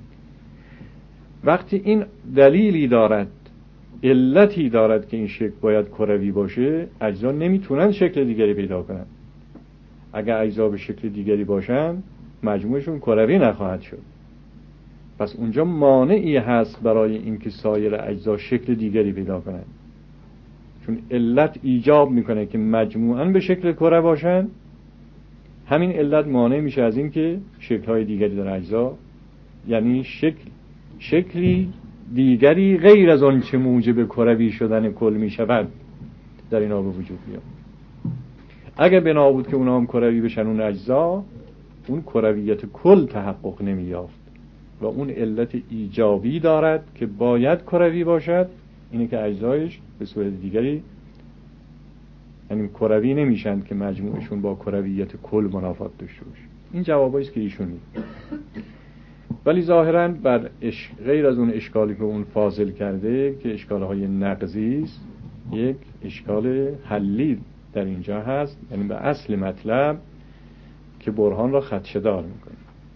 Speaker 1: وقتی این دلیلی دارد، علتی دارد که این شکل باید کروی باشه، اجزا نمیتونن شکل دیگری پیدا کنن. اگر اجزا به شکل دیگری باشن مجموعشون کروی نخواهد شد. پس اونجا مانعی هست برای اینکه سایر اجزا شکل دیگری پیدا کنن، چون علت ایجاب میکنه که مجموعاً به شکل کره باشن. همین علت مانع میشه از اینکه شکل‌های دیگری در اجزا، یعنی شکل شکلی دیگری غیر از آن چه موجب کروی شدن کل میشود در اینا به وجود میاد. اگر بنا بود که اونا هم کروی بشن اون اجزا، اون کرویت کل تحقق نمی‌یافت و اون علت ایجابی دارد که باید کروی باشد، اینه که اجزایش به صورت دیگری یعنی کروی نمیشن که مجموعشون با کرویت کل منافات داشته باشه. این جوابایی است که ایشون میده. ولی ظاهراً بر اش... غیر از اون اشکالی که اون فاضل کرده که اشکالهای نقضی است، یک اشکال حلی در اینجا هست، یعنی به اصل مطلب که برهان را خدشه‌دار میکنه.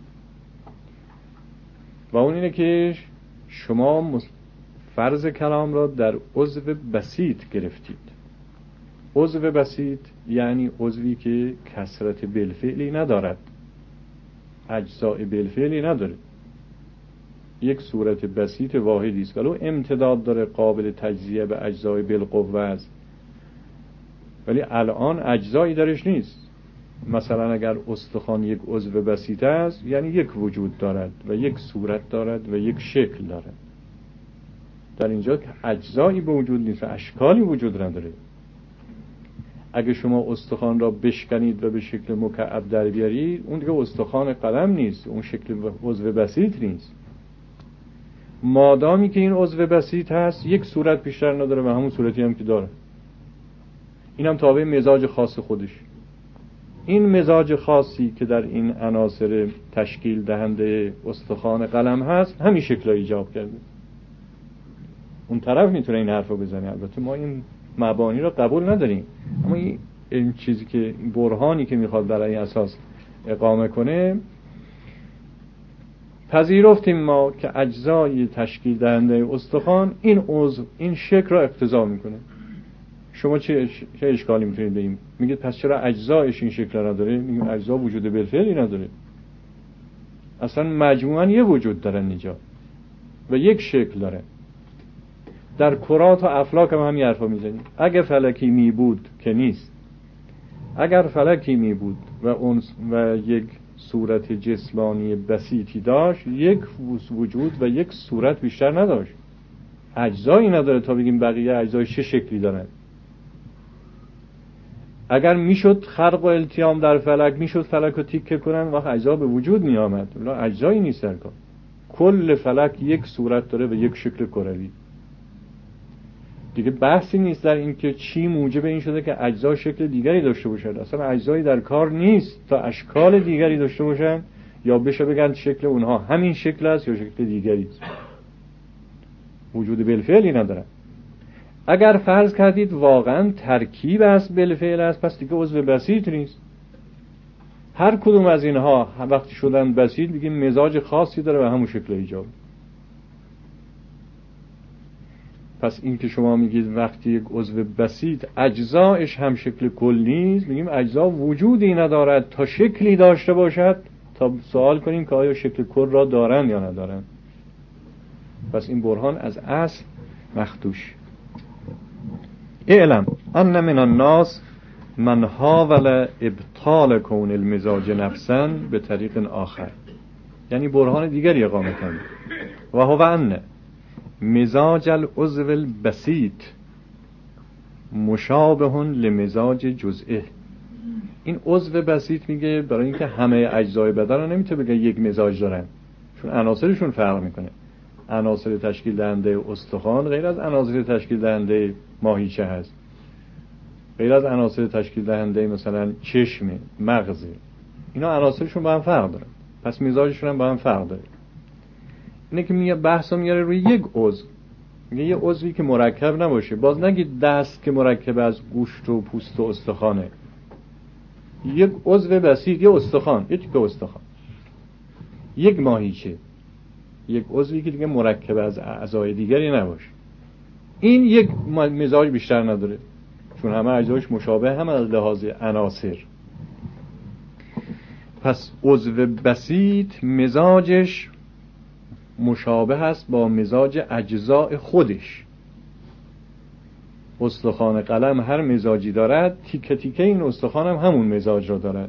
Speaker 1: و اون اینه که شما فرض کلام را در عضو بسیط گرفتید. عضو بسیط یعنی عضوی که کثرت بالفعلی ندارد، اجزاء بالفعلی نداره، یک صورت بسیط واحدی است، ولو امتداد داره قابل تجزیه به اجزای بالقوه است، ولی الان اجزایی درش نیست. مثلا اگر استخوان یک عضو بسیط است، یعنی یک وجود دارد و یک صورت دارد و یک شکل دارد. در اینجا اجزایی به وجود نیست و اشکالی وجود نداره. اگه شما استخوان را بشکنید و به شکل مکعب در بیارید، اون دیگه استخوان قلم نیست، اون شکل عضو بسیط نیست. مادامی که این عضو بسیط هست یک صورت بیشتر نداره و همون صورتی هم که داره، این هم تابع مزاج خاص خودش. این مزاج خاصی که در این عناصر تشکیل دهنده استخوان قلم هست همین شکل را ایجاب کرده. اون طرف میتونه این حرف رو بزنه، البته ما این مبانی را قبول نداریم، اما این چیزی که برهانی که میخواد برای اساس اقامه کنه، پذیرفتیم ما که اجزای تشکیل دهنده استخوان این عضو این شکل را اقتضا میکنه. شما چه چه اشکالی میتونید بگید؟ میگید پس چرا اجزایش این شکل را نداره؟ میگیم اجزا وجود بالفعلی نداره، اصلا مجموعاً یه وجود دارن اینجا و یک شکل داره. در کرات و افلاک هم همین حرفا میزنیم. اگه فلکی می بود که نیست، اگر فلکی می بود و اون و یک صورت جسمانی بسیطی داشت، یک وجود و یک صورت بیشتر نداشت، اجزایی نداره تا بگیم بقیه اجزای چه شکلی دارن. اگر میشد خرق و التیام در فلک، میشد فلک رو تیکه کنن، وقت اجزا به وجود می آمد، ولی اجزایی نیست در کار. کل فلک یک صورت داره و یک شکل کروی. دیگه بحثی نیست در این که چی موجب این شده که اجزا شکل دیگری داشته باشد. اصلا اجزایی در کار نیست تا اشکال دیگری داشته باشن یا بشه بگن شکل اونها همین شکل است یا شکل دیگری است. وجود بالفعلی نداره. اگر فرض کردید واقعا ترکیب است بالفعل است، پس دیگه عضو بسیط نیست. هر کدوم از اینها وقتی شدن بسیط بگیم مزاج خاصی داره و همون شکل ایجاب. پس این که شما میگید وقتی یک عضو بسیط اجزایش هم شکل کل نیست، میگیم اجزا وجودی ندارد تا شکلی داشته باشد تا سوال کنیم که آیا شکل کل را دارن یا ندارن. پس این برهان از اصل مخدوش. اعلم ان من الناس من حاول ابطال کون المزاج نفسا به طریق آخر، یعنی برهان دیگری اقامه کنید. و هو ان مزاج العضو البسیط مشابه لمزاج جزئه. این عضو بسیط میگه برای اینکه همه اجزای بدن رو نمیتونه بگه یک مزاج دارن، چون عناصرشون فرق میکنه. عناصر تشکیل دهنده استخوان غیر از عناصر تشکیل دهنده ماهیچه هست، غیر از عناصر تشکیل دهنده مثلا چشم، مغز. اینا عناصرشون با هم فرق دارن، پس مزاجشون هم با هم فرق داره. اینه که میگه بحثا میاره روی یک عضو، میگه یه عضوی که مرکب نباشه. باز نگید دست که مرکب از گوشت و پوست و استخوانه، یک عضو بسیط، یک استخوان، یک تیکه استخوان، یک ماهیچه، یک عضوی که دیگه مرکب از اعضای دیگری نباشه، این یک مزاج بیشتر نداره چون همه اجزایش مشابه هم از لحاظ عناصر. پس عضو بسیط مزاجش مشابه است با مزاج اجزاء خودش. استخوان قلم هر مزاجی دارد، تیکه تیکه این استخوان هم همون مزاج را دارد.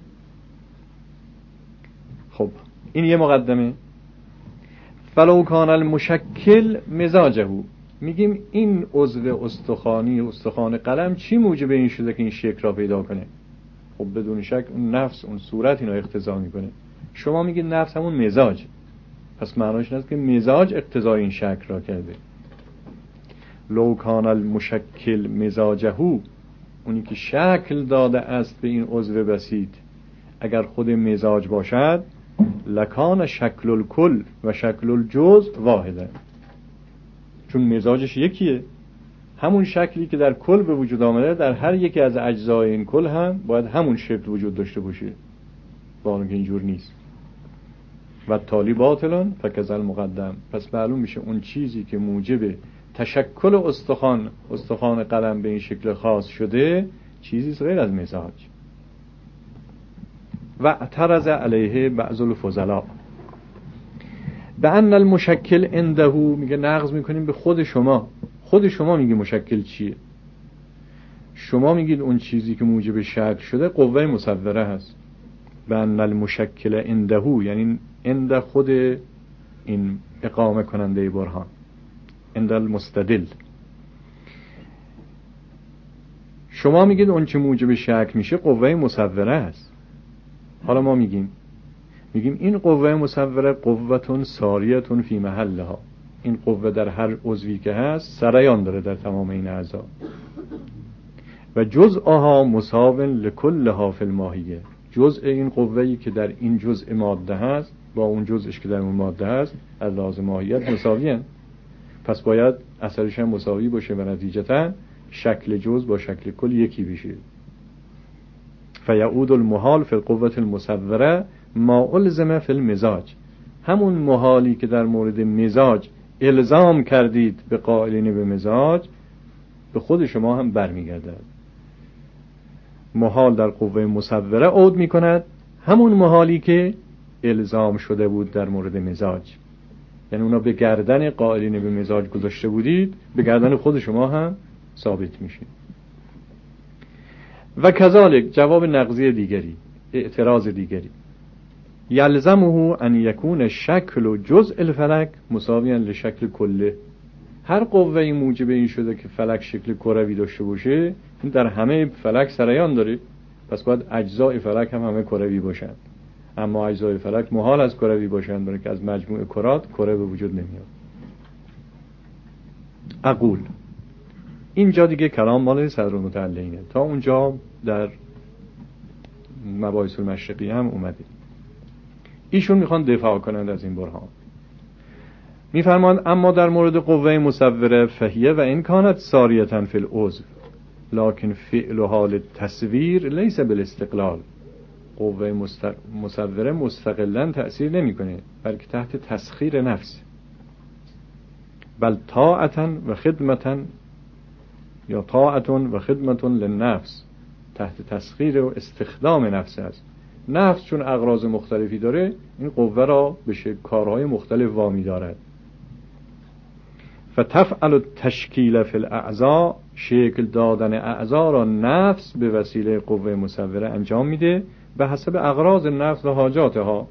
Speaker 1: خب این یه مقدمه. فلو کان المشکل مزاجه، میگیم این عضو استخوانی استخوان قلم چی موجب این شده که این شکل را پیدا کنه؟ خب بدون شک اون نفس، اون صورت اینو اقتضا میکنه. شما میگید نفس همون مزاج، پس معناش این است که مزاج اقتضای این شکل را کرده. لو کان المشکل مزاجه، اونی که شکل داده است به این عضو بسیط اگر خود مزاج باشد، لکان شکل الکل و شکل الجزء واحده، چون مزاجش یکیه. همون شکلی که در کل به وجود آمده در هر یکی از اجزای این کل هم باید همون شکل وجود داشته باشه، با اون که اینجور نیست. و تالی باطلان فکذا المقدم، پس معلوم میشه اون چیزی که موجب تشکل استخوان استخوان قلم به این شکل خاص شده چیزی غیر از مزاج. و اعترض علیه بعض الفضلاء به ان المشکل عنده، میگه نقض میکنیم به خود شما. خود شما میگی مشکل چیه؟ شما میگید اون چیزی که موجب شکل شده قوه مصوره هست. به ان المشکل عنده یعنی عند خود این اقامه کننده برهان، عند المستدل. شما میگید اون چه موجب شکل میشه قوه مصوره است. حالا ما میگیم میگیم این قوه مصوره قوتون ساریتون فی محلها، این قوه در هر عضوی که هست سریان داره در تمام این اعضا. و جزءها مساوٍ لکلها فی الماهیه، جزء این قوه‌ای که در این جزء ماده هست با اون جزءش که در اون ماده هست از لحاظ ماهیت مساویه، پس باید اثرش هم مساوی باشه و نتیجتاً شکل جزء با شکل کل یکی بشه. فیعود المحال فی القوة المصوره ما الزم فی المزاج، همون محالی که در مورد مزاج الزام کردید به قائلین به مزاج به خود شما هم برمیگردد. محال در قوه مصوره عود میکند همون محالی که الزام شده بود در مورد مزاج، یعنی اونا به گردن قائلین به مزاج گذاشته بودید به گردن خود شما هم ثابت میشه. و کذالک جواب نقضی دیگری، اعتراض دیگری، یلزمه ان یکون شکل جزء الفلک مساویا لشکل کله، هر قوه‌ای موجب این شده که فلک شکل کروی داشته باشه این در همه فلک سریان داره، پس باید اجزای فلک هم همه کروی باشن. اما اجزای فلک محال از کروی باشن، برای که از مجموع کرات کره به وجود نمیاد. اقول اینجا دیگه کلام مال صدرالمتعلقینه، تا اونجا در مباحث المشرقی هم اومده. ایشون میخوان دفاع کنند از این برهان. میفرماند اما در مورد قوه مصوره فهیه و این کانت ساریتن فی العضو لکن فعل و حال تصویر لیس بالاستقلال، قوه مست... مصوره مستقلا تأثیر نمیکنه بلکه تحت تسخیر نفس، بل طاعتن و خدمتن یا طاعتون و خدمتون للنفس، تحت تسخیر و استخدام نفس است. نفس چون اغراض مختلفی داره این قوه را به کارهای مختلف وامی دارد. فتفعل التشکیل فی الاعضاء، شکل دادن اعضا را نفس به وسیله قوه مصوره انجام میده به حسب اغراض نفس و حاجاتها.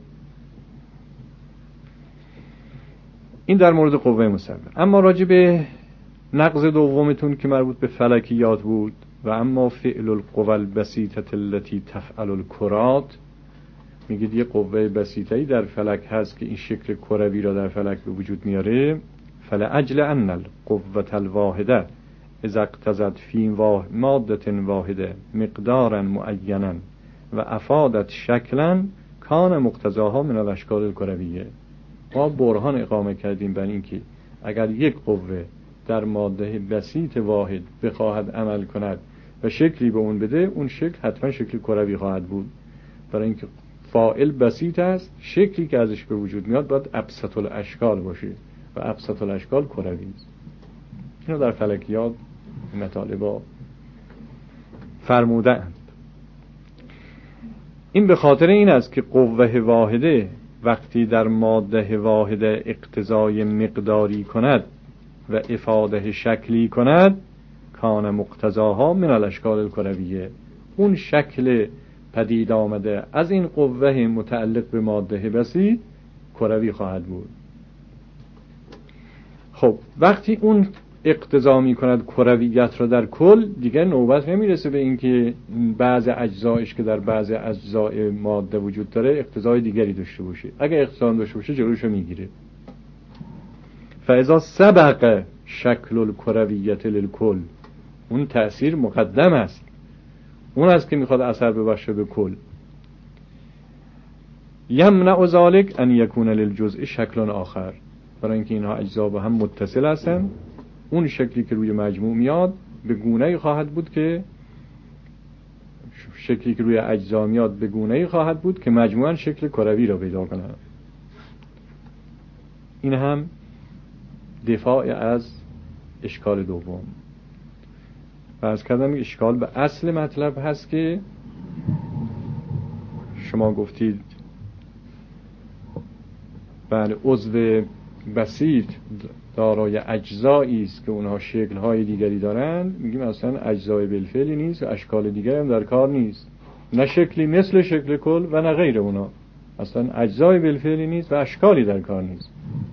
Speaker 1: این در مورد قوه مصوره. اما راجع به نقض دومتون که مربوط به فلکیات بود، و اما فعل القوى البسیطه التي تفعل الکرات، میگید یه قوه بسیطه‌ای در فلک هست که این شکل کروی را در فلک به وجود میاره. فلأجل ان القوة الواحده اذا اقتضت فی ماده واحده مقدارا معینا و افادت شکلا کان مقتضاها من الاشکال الکرویه. ما برهان اقامه کردیم بر این که اگر یک قوه در ماده بسیط واحد بخواهد عمل کند و شکلی به اون بده، اون شکل حتما شکل کروی خواهد بود. برای اینکه فاعل بسیط است، شکلی که ازش به وجود میاد باید ابسط الاشکال باشه و ابسط الاشکال کروی است. اینو در فلکیات مطالبا فرمودند. این به خاطر این است که قوه واحده وقتی در ماده واحده اقتضای مقداری کند و افاده شکلی کند، کان مقتضاها من الاشکال الکرویه، اون شکل پدید آمده از این قوه متعلق به ماده بسیط کروی خواهد بود. خب وقتی اون اقتضا می کند کرویت را در کل، دیگر نوبت نمیرسه به اینکه بعض اجزایش که در بعض اجزای ماده وجود داره اقتضای دیگری داشته باشه. اگه اقتضا داشته باشه جلوشو میگیره. فاذا سبق شکل الکرویت للکل، اون تأثیر مقدم است، اون است که میخواد اثر ببخشه به کل. یمنع ذلک ان یکون للجزء شکل آخر، برای اینکه اینها اجزا با هم متصل هستن، اون شکلی که روی مجموع میاد به گونه‌ای خواهد بود که شکلی که روی اجزا میاد به گونه‌ای خواهد بود که مجموعاً شکل کروی را پیدا کنه. این هم دفاع از اشکال دوم. فرض کردم اشکال به اصل مطلب هست که شما گفتید بله عضو بسیط دارای اجزایی است که اونها شکل‌های دیگری دارند، میگیم اصلا اجزای بالفعلی نیست و اشکال دیگری هم در کار نیست، نه شکلی مثل شکل کل و نه غیر اونا، اصلا اجزای بالفعلی نیست و اشکالی در کار نیست.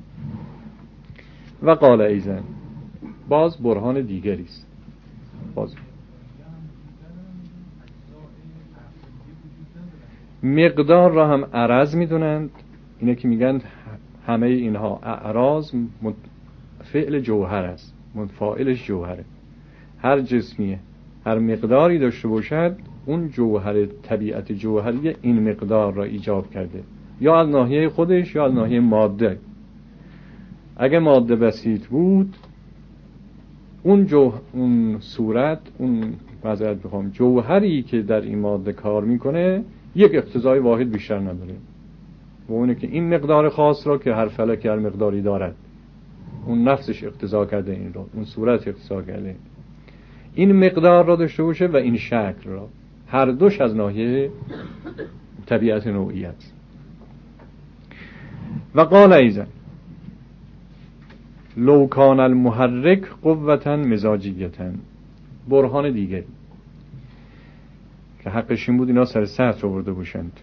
Speaker 1: و قال ایزن، باز برهان دیگری است. باز مقدار را هم عرض میدونند، اینه که میگن همه اینها اعراض فعل جوهر است، فاعلش جوهره. هر جسمیه هر مقداری داشته باشد، اون جوهر طبیعت جوهری این مقدار را ایجاب کرده، یا از ناحیه خودش یا از ناحیه ماده. اگه ماده بسیط بود، اون جو اون صورت اون معذرت بخوام جوهری که در این ماده کار میکنه یک اقتضای واحد بیشتر نداره، و اونه که این مقدار خاص را که هر فلک هر مقداری دارد، اون نفسش اقتضا کرده این را، اون صورت اقتضا کرده این مقدار را داشته باشه و این شکل را، هر دوش از ناحیه طبیعت نوعیت. و قال ایضا لو کان المحرک قوة مزاجیة، برهان دیگری که حقش این بود اینا سر سطر آورده باشند.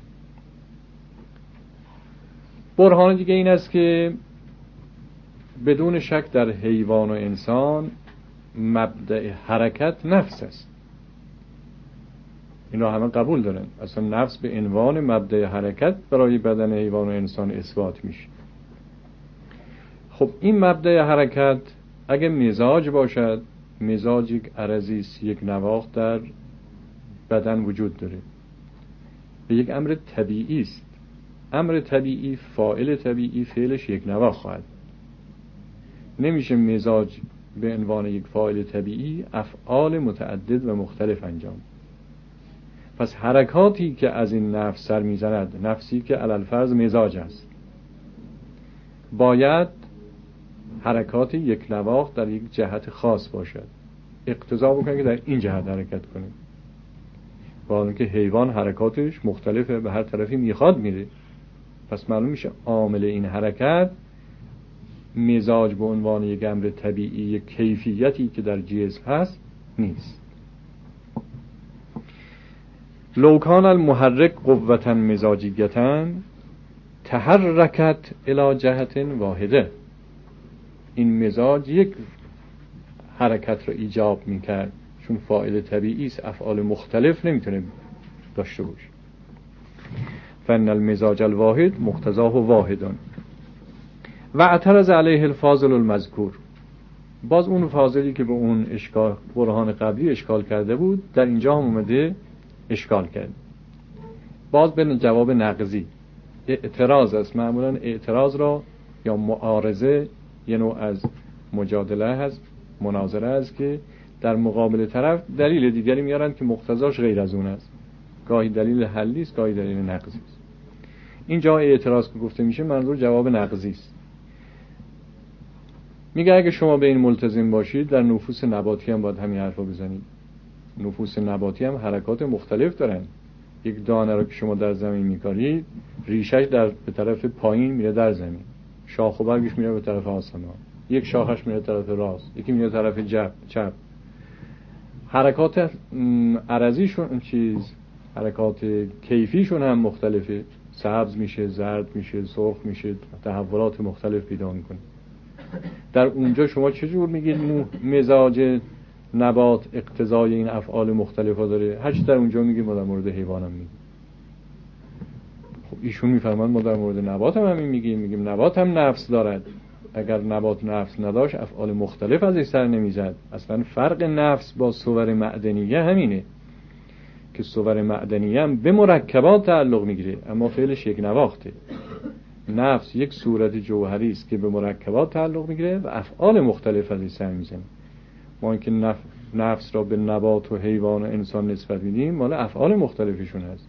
Speaker 1: برهان دیگه این است که بدون شک در حیوان و انسان مبدأ حرکت نفس است، اینا همه قبول دارن، اصلا نفس به عنوان مبدأ حرکت برای بدن حیوان و انسان اثبات میشه. خب این مبدأ حرکت اگه مزاج باشد، مزاج یک عرضی است، یک نواخت در بدن وجود داره، به یک امر طبیعی است. امر طبیعی، فاعل طبیعی، فعلش یک نواخت خواهد. نمیشه مزاج به عنوان یک فاعل طبیعی افعال متعدد و مختلف انجام. پس حرکاتی که از این نفس سر میزند، نفسی که علی الفرض مزاج است، باید حرکات یک نواخت در یک جهت خاص باشد، اقتضا بکنه که در این جهت حرکت کنه. با اینکه حیوان حرکاتش مختلفه، به هر طرفی میخواد میره، پس معلوم میشه عامل این حرکت مزاج به عنوان یک امر طبیعی، یک کیفیتی که در جسم هست نیست. لو کان المحرک قوة مزاجیة تحرکت الی جهت واحده، این مزاج یک حرکت را ایجاب میکرد، چون فاعل طبیعی است، افعال مختلف نمیتونه داشته باشه. فان المزاج الواحد مقتضاه واحد. و اعترض علیه الفاضل المذکور، باز اون فاضلی که به اون اشکال برهان قبلی اشکال کرده بود در اینجا هم اومده اشکال کرد، باز به جواب نقضی. اعتراض است، معمولا اعتراض را یا معارضه، یه نوع از مجادله هست، مناظره است که در مقابل طرف دلیل دیگری میارن که مقتضاش غیر از اون است. گاهی دلیل حلی است، گاهی دلیل نقضی است. اینجا اعتراض که گفته میشه منظور جواب نقضی است. میگه اگه شما به این ملتزم باشید در نفوس نباتی هم باید همین حرفا بزنید. نفوس نباتی هم حرکات مختلف دارن. یک دانه رو که شما در زمین میکارید ریشش در به طرف پایین میره در زمین، شاخ و برگش میره به طرف آسمان، یک شاخش میره طرف راست، یکی میره طرف جب چپ. حرکات عرضیشون چیز حرکات کیفیشون هم مختلفه. سبز میشه، زرد میشه، سرخ میشه، تحولات مختلف پیدا میکنه. در اونجا شما چجور میگید مزاج نبات اقتضای این افعال مختلفا داره؟ هرچی در اونجا میگیم ما در مورد حیوان هم میگیم. خب ایشون میفرمان ما در مورد نبات هم همین میگیم. میگیم نبات هم نفس دارد. اگر نبات نفس نداشت افعال مختلف ازش سر نمیزد. اصلا فرق نفس با صور معدنیه همینه که صور معدنیه هم به مرکبات تعلق میگیره اما فعلش یک نواخته. نفس یک صورت جوهری است که به مرکبات تعلق میگیره و افعال مختلف ازش سر میزنه. ما اینکه نف... نفس را به نبات و حیوان و انسان نسبت میدیم مال افعال مختلفشون هست.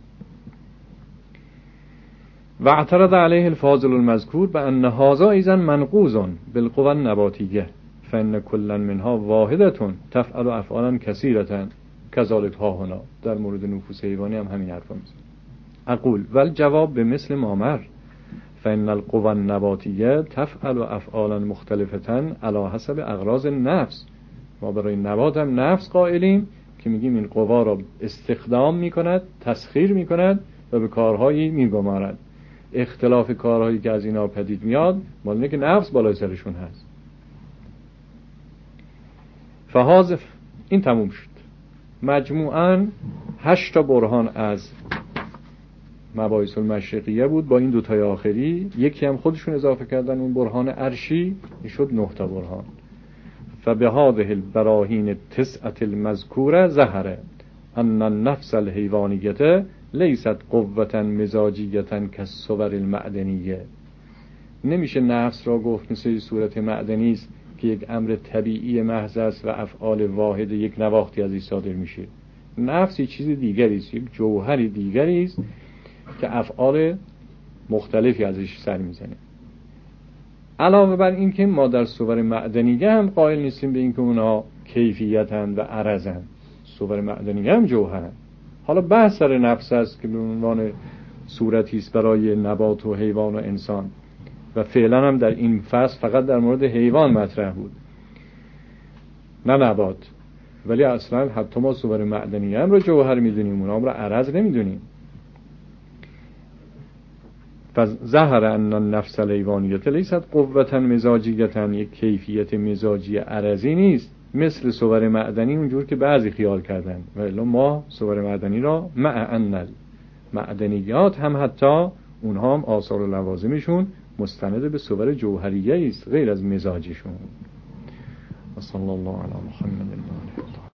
Speaker 1: و اعترض علیه الفاضل المذکور بأن هذا ایضا منقوض بالقوى النباتیه فإن كلا منها واحدة تفعل افعالا كثيرة كذلك ها هنا. در مورد نفوس حیوانی هم همین حرفا میزنه. اقول والجواب بمثل ما مر فإن القوى النباتیه تفعل افعالا مختلفة على حسب اغراض النفس. ما برای نبات هم نفس قائلیم که میگیم این قوا را استخدام میکند، تسخیر میکند و به کارهایی میگمارد. اختلاف کارهایی که از اینا پدید میاد مال اینه که نفس بالای سرشون هست. فحاذف این تموم شد. مجموعاً هشت تا برهان از مباحث المشرقیه بود. با این دوتای آخری یکی هم خودشون اضافه کردن، اون برهان عرشی، شد نه تا برهان. فبهذه البراهین التسعة المذکوره ظهر ان النفس الحیوانیه لیست قوة مزاجیه کالصور المعدنیه. نمیشه نفس را گفت مثل صورت معدنی است که یک امر طبیعی محض است و افعال واحد یک نواختی ازش صادر میشه. نفس یک چیز دیگری است، یک جوهری دیگری است که افعال مختلفی ازش سر میزنه. علاوه بر این که ما در صور معدنیه هم قائل نیستیم به این که اونها کیفیتند و عرضند. صور معدنیه هم جوهرند. حالا بحث سر نفس است که به عنوان صورتی است برای نبات و حیوان و انسان و فعلا هم در این فصل فقط در مورد حیوان مطرح بود نه نبات. ولی اصلا حتی ما صور معدنیه هم رو جوهر میدونیم، اونها هم رو عرض نمیدونیم. فظهر ان النفس الحیوانیه لیست قوة مزاجیه، یک کیفیت مزاجی عرضی نیست مثل صور معدنی اونجور که بعضی خیال کردن. ولی ما صور معدنی را مع ان المعدنیات هم حتی اونها هم آثار و لوازمشون مستند به صور جوهریه است غیر از مزاجشون. صلی الله علی محمد.